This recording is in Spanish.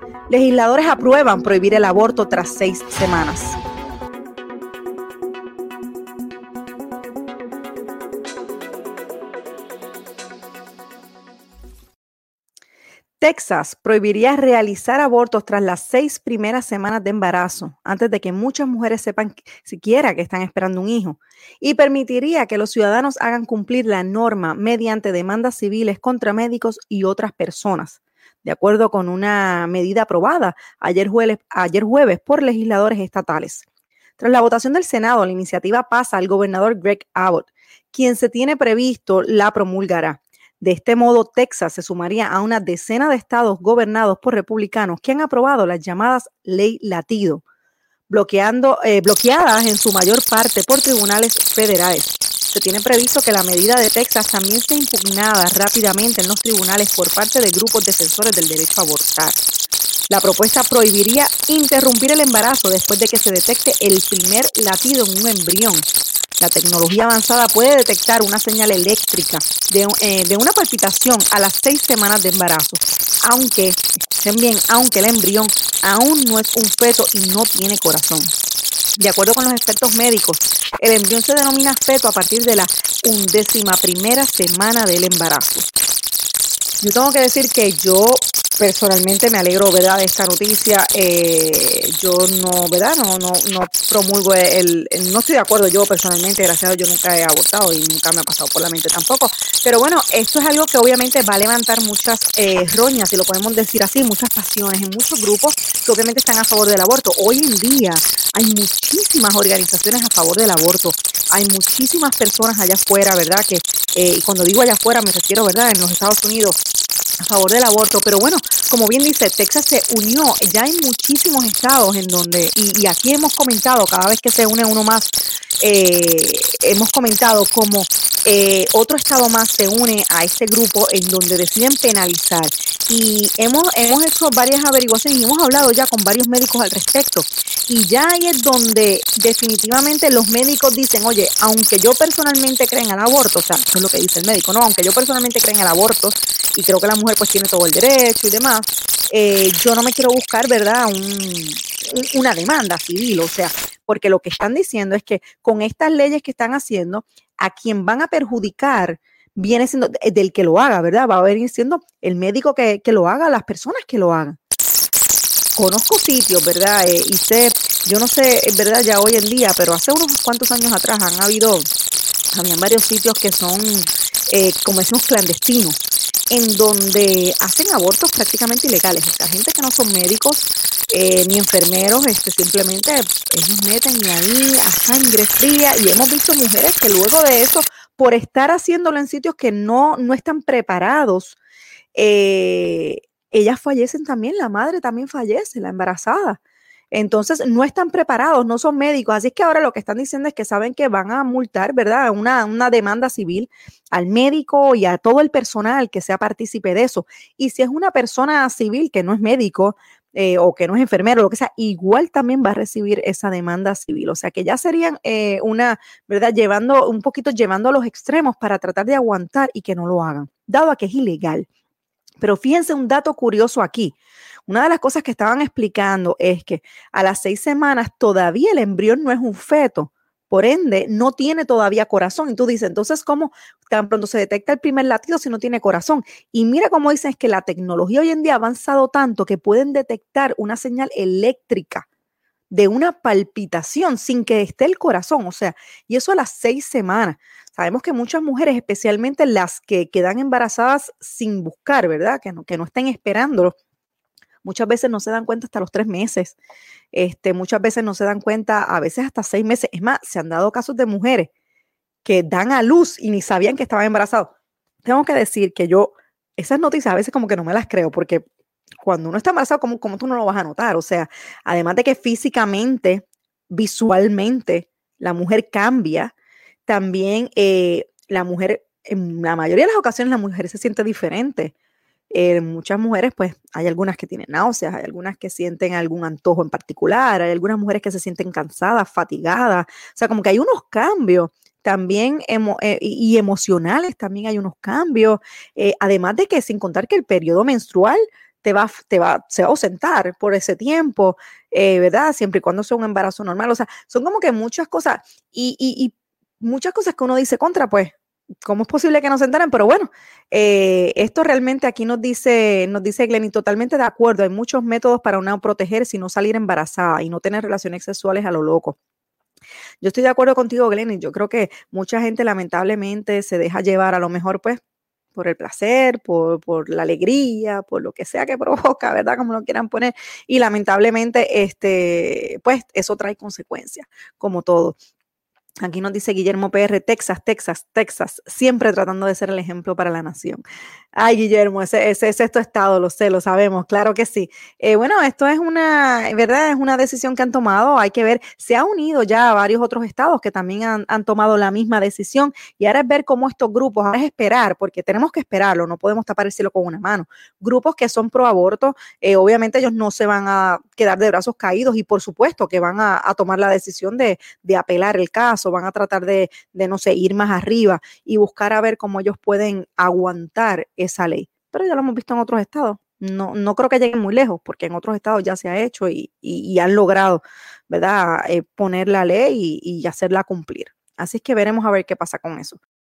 Legisladores aprueban prohibir el aborto tras 6 semanas. Texas prohibiría realizar abortos tras las 6 primeras semanas de embarazo, antes de que muchas mujeres sepan siquiera que están esperando un hijo, y permitiría que los ciudadanos hagan cumplir la norma mediante demandas civiles contra médicos y otras personas, de acuerdo con una medida aprobada ayer jueves por legisladores estatales. Tras la votación del Senado, la iniciativa pasa al gobernador Greg Abbott, quien se tiene previsto la promulgará. De este modo, Texas se sumaría a una decena de estados gobernados por republicanos que han aprobado las llamadas ley latido, bloqueadas en su mayor parte por tribunales federales. Se tiene previsto que la medida de Texas también sea impugnada rápidamente en los tribunales por parte de grupos defensores del derecho a abortar. La propuesta prohibiría interrumpir el embarazo después de que se detecte el primer latido en un embrión. La tecnología avanzada puede detectar una señal eléctrica de una palpitación a las 6 semanas de embarazo, aunque el embrión aún no es un feto y no tiene corazón. De acuerdo con los expertos médicos, el embrión se denomina feto a partir de la 11ª semana del embarazo. Yo tengo que decir que yo personalmente me alegro, ¿verdad?, de esta noticia. Yo no, ¿verdad?, no promulgo no estoy de acuerdo yo personalmente, gracias a Dios yo nunca he abortado y nunca me ha pasado por la mente tampoco. Pero bueno, esto es algo que obviamente va a levantar muchas roñas, si lo podemos decir así, muchas pasiones en muchos grupos que obviamente están a favor del aborto. Hoy en día hay muchísimas organizaciones a favor del aborto. Hay muchísimas personas allá afuera, ¿verdad?, y cuando digo allá afuera me refiero, ¿verdad?, en los Estados Unidos, a favor del aborto. Pero bueno, como bien dice, Texas se unió. Ya hay muchísimos estados en donde, y aquí hemos comentado, cada vez que se une uno más, hemos comentado como otro estado más se une a este grupo en donde deciden penalizar. Y hemos hecho varias averiguaciones y hemos hablado ya con varios médicos al respecto. Y ya ahí es donde definitivamente los médicos dicen, oye, aunque yo personalmente crea en el aborto, o sea, eso es lo que dice el médico, no, aunque yo personalmente crea en el aborto, y creo que la mujer pues tiene todo el derecho y demás, yo no me quiero buscar, ¿verdad?, una demanda civil, o sea, porque lo que están diciendo es que con estas leyes que están haciendo, a quien van a perjudicar viene siendo del que lo haga, ¿verdad? Va a venir siendo el médico que lo haga, las personas que lo hagan. Conozco sitios, ¿verdad? Y sé, yo no sé, ¿verdad?, ya hoy en día, pero hace unos cuantos años atrás habían varios sitios que son, como decimos, clandestinos, en donde hacen abortos prácticamente ilegales. O sea, gente que no son médicos ni enfermeros, simplemente ellos meten ahí a sangre fría, y hemos visto mujeres que luego de eso, por estar haciéndolo en sitios que no están preparados, ellas fallecen también, la madre también fallece, la embarazada. Entonces no están preparados, no son médicos, así es que ahora lo que están diciendo es que saben que van a multar, ¿verdad?, una demanda civil al médico y a todo el personal que sea partícipe de eso. Y si es una persona civil que no es médico o que no es enfermero, lo que sea, igual también va a recibir esa demanda civil. O sea que ya serían ¿verdad?, llevando a los extremos para tratar de aguantar y que no lo hagan, dado a que es ilegal. Pero fíjense un dato curioso aquí. Una de las cosas que estaban explicando es que a las 6 semanas todavía el embrión no es un feto, por ende no tiene todavía corazón. Y tú dices, entonces, ¿cómo tan pronto se detecta el primer latido si no tiene corazón? Y mira cómo dicen, es que la tecnología hoy en día ha avanzado tanto que pueden detectar una señal eléctrica de una palpitación sin que esté el corazón, o sea, y eso a las 6 semanas. Sabemos que muchas mujeres, especialmente las que quedan embarazadas sin buscar, ¿verdad?, que no estén esperándolo, muchas veces no se dan cuenta hasta los 3 meses, muchas veces no se dan cuenta, a veces hasta 6 meses. Es más, se han dado casos de mujeres que dan a luz y ni sabían que estaban embarazados. Tengo que decir que yo, esas noticias a veces como que no me las creo, porque cuando uno está embarazado, ¿cómo tú no lo vas a notar? O sea, además de que físicamente, visualmente, la mujer cambia, también la mujer, en la mayoría de las ocasiones, la mujer se siente diferente. Muchas mujeres, pues, hay algunas que tienen náuseas, hay algunas que sienten algún antojo en particular, hay algunas mujeres que se sienten cansadas, fatigadas, o sea, como que hay unos cambios también y emocionales, también hay unos cambios, además de que sin contar que el periodo menstrual se va a ausentar por ese tiempo, ¿verdad? Siempre y cuando sea un embarazo normal. O sea, son como que muchas cosas y muchas cosas que uno dice contra, pues, ¿cómo es posible que no se enteren? Pero bueno, esto realmente aquí nos dice Glenny, totalmente de acuerdo. Hay muchos métodos para una protegerse y no salir embarazada y no tener relaciones sexuales a lo loco. Yo estoy de acuerdo contigo, Glenny. Yo creo que mucha gente lamentablemente se deja llevar a lo mejor, pues, por el placer, por la alegría, por lo que sea que provoca, ¿verdad? Como lo quieran poner. Y lamentablemente, pues, eso trae consecuencias, como todo. Aquí nos dice Guillermo PR, Texas, Texas, Texas, siempre tratando de ser el ejemplo para la nación. Ay, Guillermo, ese es tu estado, lo sé, lo sabemos, claro que sí. Bueno, esto es ¿verdad? Es una decisión que han tomado, hay que ver, se ha unido ya a varios otros estados que también han tomado la misma decisión y ahora es ver cómo estos grupos, ahora es esperar, porque tenemos que esperarlo, no podemos tapar el cielo con una mano. Grupos que son pro aborto, obviamente ellos no se van a quedar de brazos caídos y por supuesto que van a tomar la decisión de apelar el caso, van a tratar de, no sé, ir más arriba y buscar a ver cómo ellos pueden aguantar esa ley. Pero ya lo hemos visto en otros estados. No, no creo que lleguen muy lejos, porque en otros estados ya se ha hecho y han logrado, ¿verdad? Poner la ley y hacerla cumplir. Así es que veremos a ver qué pasa con eso.